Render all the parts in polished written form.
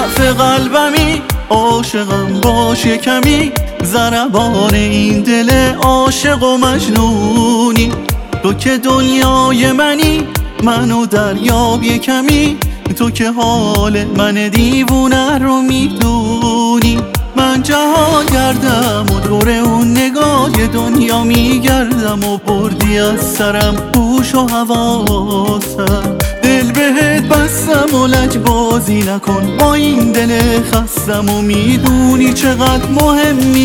ضعف قلبمی، عاشقم باش کمی، ضربان این دل عاشق و مجنونی. تو که دنیای منی، منو دریاب کمی، تو که حال من دیوونه رو میدونی. من جهان گردم و دور اون نگاه دنیا میگردم و بردی از سرم هوش و حواسم. دل بهت بستم و لجبازی نکن با این دل خستم و میدونی چقدر مهمی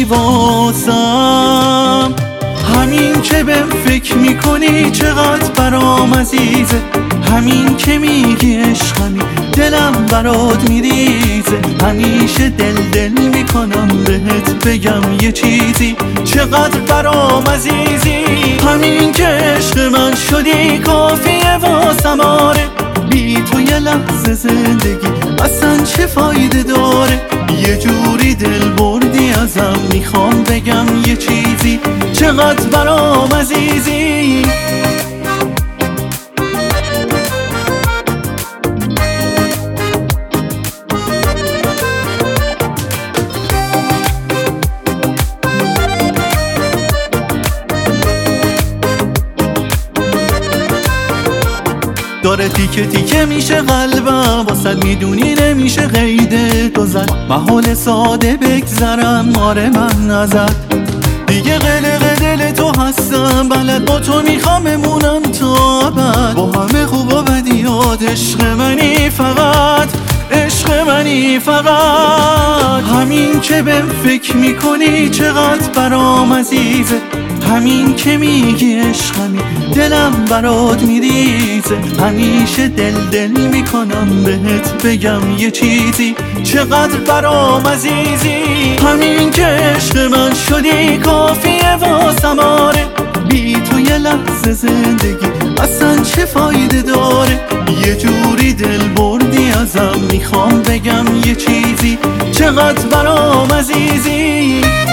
واسم. همین که بهم فکر میکنی چقدر برام عزیزه، همین که میگی عشقمی دلم برات میریزه. همیشه دل میکنم بهت بگم یه چیزی، چقدر برام عزیزی. همین که عشق من شدی کافیه واسم آره، بی تو یه لحظه زندگی اصلا چه فایده داره. یه جوری دل بردی ازم، میخوام بگم یه چیزی، چقدر برام عزیزی. داره تیکه تیکه میشه قلبم واسد، میدونی نمیشه قیده تو زد. محال ساده بگذرم آره من ازت، دیگه قلق دل تو هستم بلد با تو میخوام بمونم تا ابد. با همه خوب و بدیات عشق منی فقط، عشق منی فقط. همین که بهم فکر میکنی چقدر برام عزیزه، همین که میگی عشقمی دلم برات میریزه. همیشه دل میکنم بهت بگم یه چیزی، چقدر برام عزیزی. همین که عشق من شدی کافیه واسم آره، بی تو یه لحظه زندگی اصلا چه فایده داره. یه جوری دل بردی ازم، میخوام بگم یه چیزی، چقدر برام عزیزی.